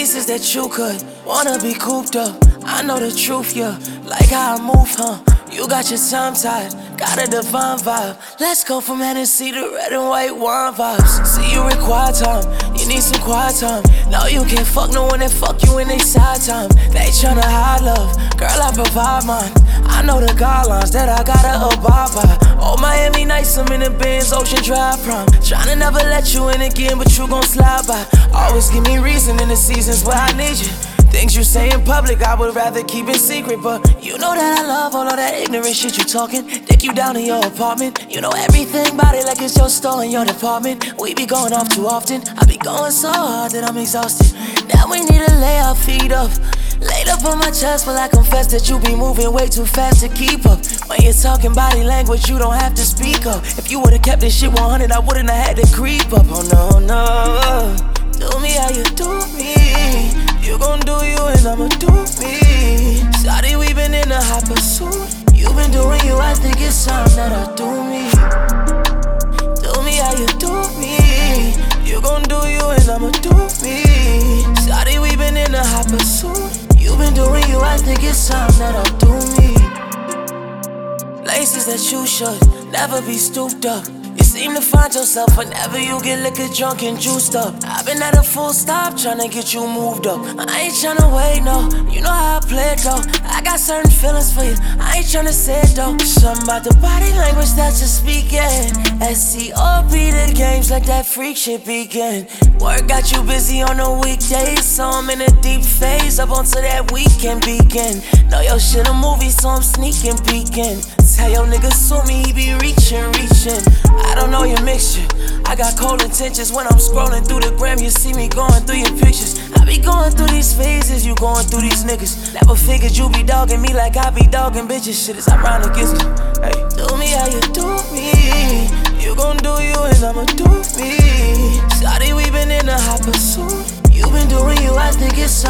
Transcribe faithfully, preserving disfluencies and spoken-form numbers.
Places that you could wanna be cooped up. I know the truth, yeah, like how I move, huh? You got your time tied, got a divine vibe. Let's go from Hennessy to red and white wine vibes. See, you require time, you need some quiet time. No, you can't fuck no one that fuck you in they side time. They tryna hide love, girl, I provide mine. I know the guidelines that I gotta abide by. Oh, Miami nights, I'm in the Benz, Ocean Drive Prime. Tryna never let you in again, but you gon' slide by. Always give me reason in the seasons where I need you. Things you say in public, I would rather keep in secret. But you know that I love all of that ignorant shit you talking. Dick you down in your apartment. You know everything about it like it's your store in your department. We be going off too often. I be going so hard that I'm exhausted. Now we need to lay our feet up. Laid up on my chest, but I confess that you be moving way too fast to keep up. When you're talking body language, you don't have to speak up. If you would've kept this shit one hundred, I wouldn't have had to creep up. Oh no, no. Do me how you do me. You gon' do you and I'ma do me. Shawty, we been in a hot pursuit. You been doing you, I think it's time that I do me. Do me how you do me. You gon' do you and I'ma do me. Shawty, we been in a hot pursuit. You been doing you, I think it's time that I do me. Places that you should never be stooped up. You seem to find yourself whenever you get liquor drunk and juiced up. I've been at a full stop tryna get you moved up. I ain't tryna wait, no, you know how I play it though. I got certain feelings for you, I ain't tryna say it though. Something about the body language that you're speaking. S C O P the games like that freak shit begin. Work got you busy on the weekdays, so I'm in a deep phase up until that weekend begin. Know your shit a movie, so I'm sneaking, peeking. Tell your nigga sue me, he be reaching, reaching. I don't know your mixture. I got cold intentions when I'm scrolling through the gram. You see me going through your pictures. I be going through these phases, you going through these niggas. Never figured you be dogging me like I be dogging bitches. Shit is ironic, isn't it? Hey, do me how you do me. You gon' do you and I'ma do me. Shawty, we been in a hot pursuit. You been doing you, I think it's